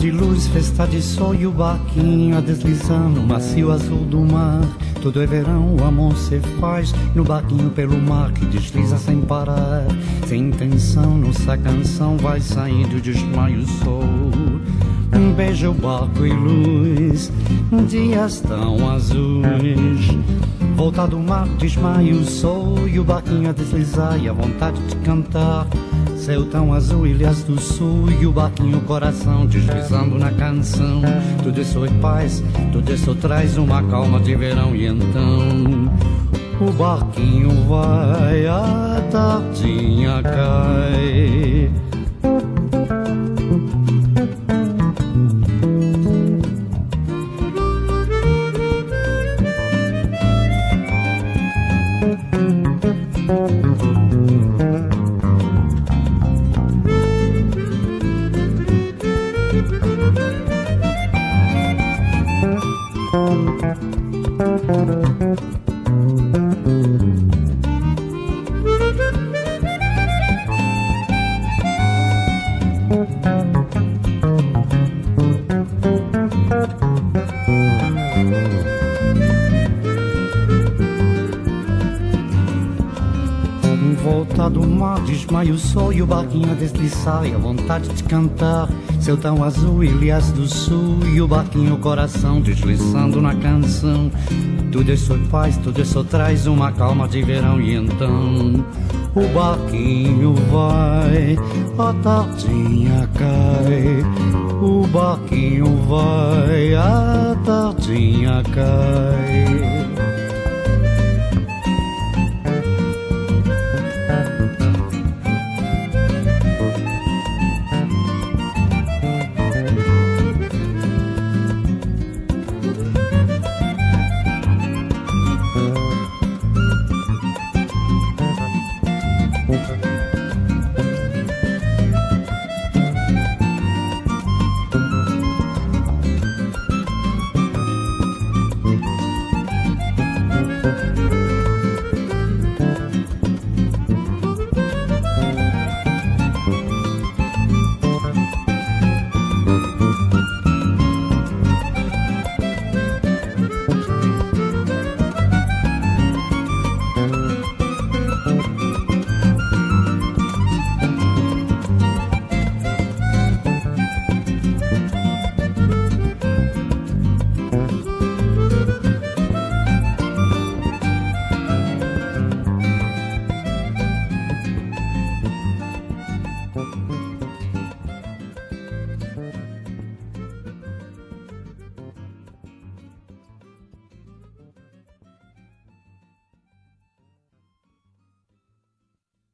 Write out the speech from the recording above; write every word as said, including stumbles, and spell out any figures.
de luz, festa de sol e o barquinho a deslizar no macio azul do mar. Tudo é verão, o amor se faz no barquinho pelo mar que desliza sem parar. Sem intenção, nossa canção vai sair do desmaio o sol. Um beijo, barco e luz, dias tão azuis. Volta do mar, desmaio o sol e o barquinho a deslizar e a vontade de cantar. Céu tão azul, ilhas do sul e o barquinho, o coração deslizando na canção. Tudo isso é paz, tudo isso traz uma calma de verão. E então o barquinho vai, a tardinha cai. Volta do mar, desmaia o sol e o barquinho a deslizar e a vontade de cantar. Céu tão azul, ilhas do sul e o barquinho, o coração deslizando na canção. Tudo isso é paz, tudo isso traz uma calma de verão. E então o barquinho vai, a tardinha cai. O barquinho vai, a tardinha cai.